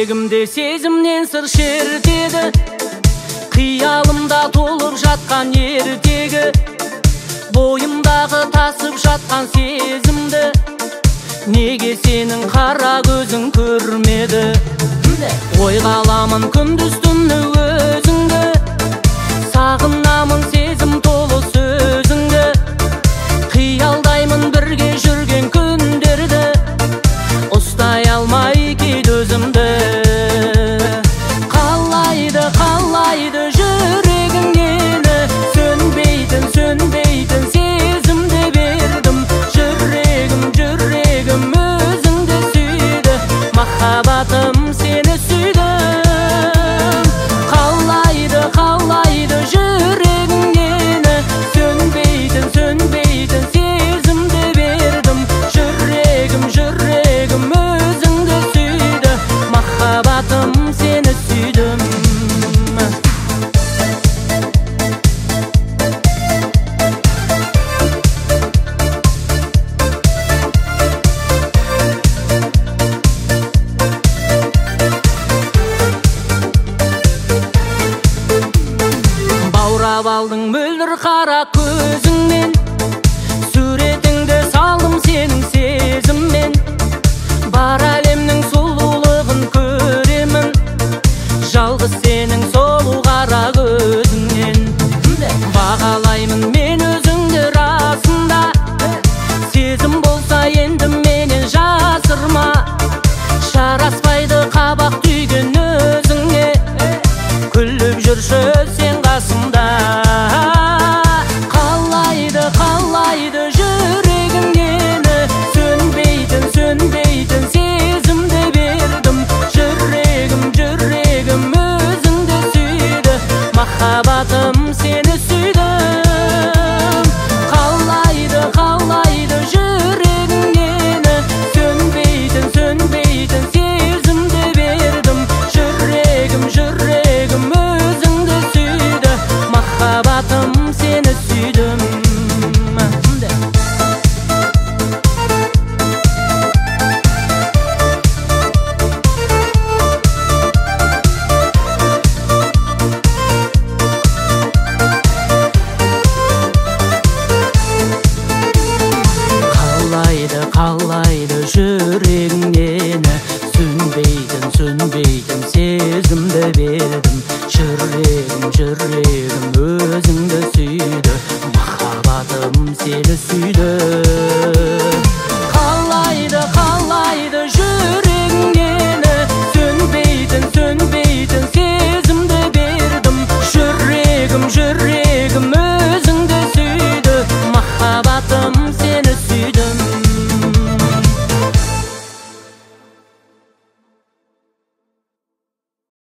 жүрегімде сезімнен сыр шертеді, қиялымда толып жатқан ертегі, бойымдағы тасып жатқан сезімді неге сенің қара көзің көрмеді? Ойға аламын күндіз түні өзіңді, сағынамын сезім толы сөзіңді, қиялдаймын бірге жүрген күндерді, ұстай алмай кейде өзімді. Қалайды, қалайды жүрегің мені, сөнбейтін, сөнбейтін сезімді бердім. Жүрегім, жүрегім өзіңді сүйді, махаббатым сені сүйдім. Қалайды, қалайды жүрегің мені, сөнбейтін, сөнбейтін сезімді бердім. Жүрегім, жүрегім өзіңді сүйді, махаббатым сені сүйдім. Баурап алдың мөлдір қара көзіңмен, суретіңді салдым сенің сезіммен. Бар әлемнің сұлулығын көремін, жалғыз сенің сұлу қара көзіңнен. Бағалаймын мен өзіңді расында, сезім болса енді менен жасырма. Жараспайды қабақ түйген өзіңе, күліп жүрші сен қасымда. Қалайды, қалайды жүрегің мені, сөнбейтін, сөнбейтін сезімді бердім. Жүрегім, жүрегім өзіңді сүйді, махаббатым сені сүйдім. Қалайды, қалайды жүрегің мені, сөнбейтін, сөнбейтін сезімді бердім. Жүрегім, жүрегім өзіңді сүйді, махаббатым сені сүйдім. Қалайды, қалайды жүрегің мені, сөнбейтін, сөнбейтін сезімді бердім. Жүрегім, жүрегім өзіңді сүйді, махаббатым сені сүйді. Қалайды, қалайды жүрегің мені, сөнбейтін, сөнбейтін сезімді бердім. Жүрегім, жүрегім